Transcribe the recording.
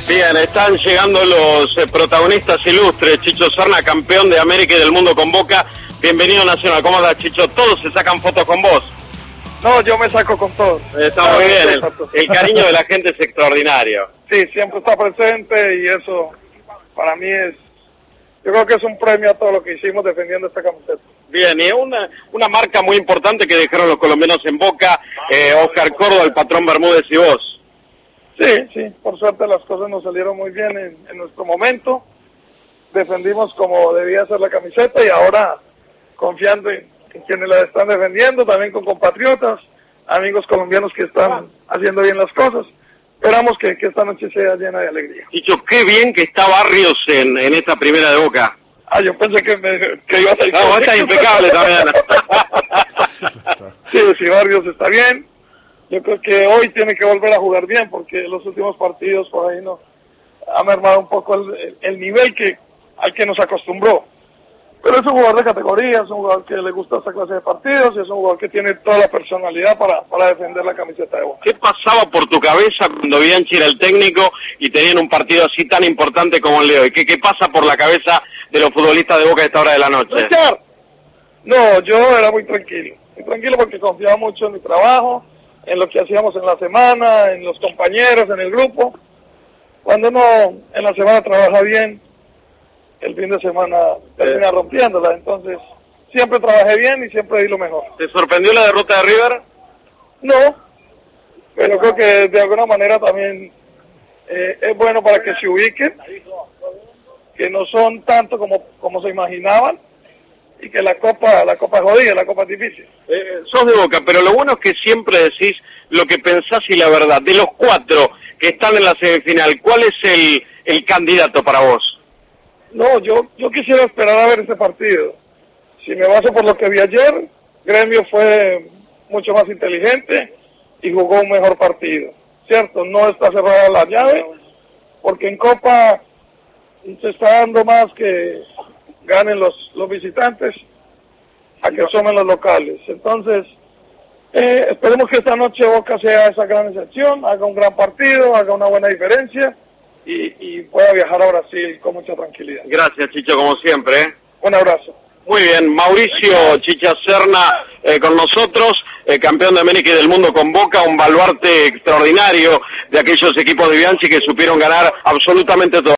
Bien, están llegando los protagonistas ilustres. Chicho Serna, campeón de América y del mundo con Boca. Bienvenido a Nacional. ¿Cómo estás, Chicho? Todos se sacan fotos con vos. No, yo me saco con todos. Está muy bien. El cariño de la gente es extraordinario. Sí, siempre está presente y eso para mí es... Yo creo que es un premio a todo lo que hicimos defendiendo esta camiseta. Bien, y una marca muy importante que dejaron los colombianos en Boca, Oscar Córdoba, el patrón Bermúdez y vos. Sí, por suerte las cosas nos salieron muy bien en nuestro momento. Defendimos como debía ser la camiseta y ahora confiando en quienes la están defendiendo, también con compatriotas, amigos colombianos que están haciendo bien las cosas. Esperamos que esta noche sea llena de alegría. Dicho, qué bien que está Barrios en esta primera de Boca. Yo pensé que iba a salir. No, vos estás impecable también. Sí, Barrios está bien. Yo creo que hoy tiene que volver a jugar bien porque los últimos partidos por ahí no ha mermado un poco el nivel al que nos acostumbró. Pero es un jugador de categoría, es un jugador que le gusta esta clase de partidos y es un jugador que tiene toda la personalidad para defender la camiseta de Boca. ¿Qué pasaba por tu cabeza cuando Bianchi era el técnico y tenían un partido así tan importante como el de hoy? ¿Qué pasa por la cabeza de los futbolistas de Boca a esta hora de la noche? Richard, no, yo era muy tranquilo porque confiaba mucho en mi trabajo, en lo que hacíamos en la semana, en los compañeros, en el grupo. Cuando uno en la semana trabaja bien, el fin de semana termina rompiéndola. Entonces, siempre trabajé bien y siempre di lo mejor. ¿Te sorprendió la derrota de River? No, pero creo que de alguna manera también es bueno para que se ubiquen, que no son tanto como se imaginaban, y que la copa es jodida, la copa es difícil. Sos de Boca, pero lo bueno es que siempre decís lo que pensás y la verdad. De los 4 que están en la semifinal, ¿cuál es el candidato para vos? No, yo quisiera esperar a ver ese partido. Si me baso por lo que vi ayer, Gremio fue mucho más inteligente y jugó un mejor partido. Cierto, no está cerrada la llave, porque en Copa se está dando más que ganen los visitantes a que asomen los locales. Entonces, esperemos que esta noche Boca sea esa gran excepción, haga un gran partido, haga una buena diferencia y pueda viajar a Brasil con mucha tranquilidad. Gracias, Chicho, como siempre. Un abrazo. Muy bien, Mauricio Chicha Serna con nosotros, campeón de América y del mundo con Boca, un baluarte extraordinario de aquellos equipos de Bianchi que supieron ganar absolutamente todo.